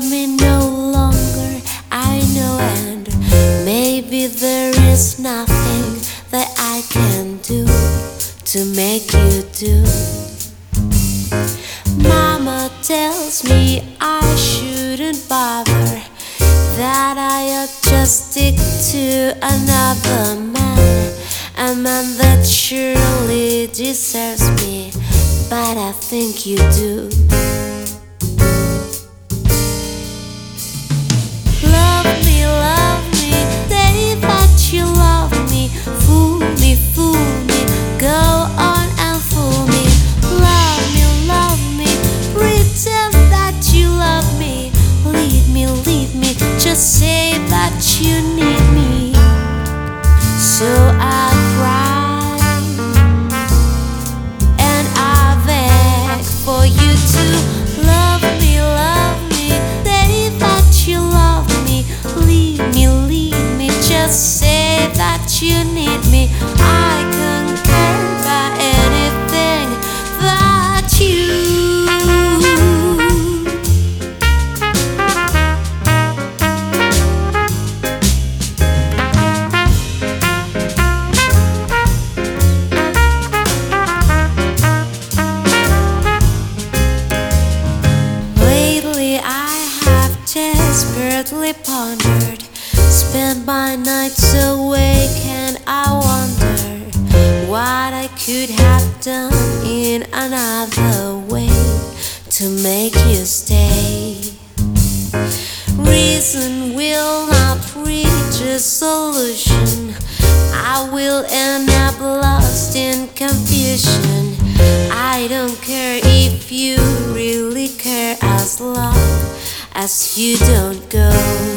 me no longer, I know, and maybe there is nothing that I can do to make you do. Mama tells me I shouldn't bother, that I ought just stick to another man, a man that surely deserves me, but I think you do. Love me, say that you love me, fool me, go on and fool me. Love me, pretend that you love me, lead me, just say that you need me. So I cry and I beg for you to love me, say that you love me, lead me, just say that you need me. I can't care about anything that you. Lately I have desperately pondered, spent my nights awake, and I wonder what I could have done in another way to make you stay. Reason will not reach a solution, I will end up lost in confusion. I don't care if you really care, as long as you don't go.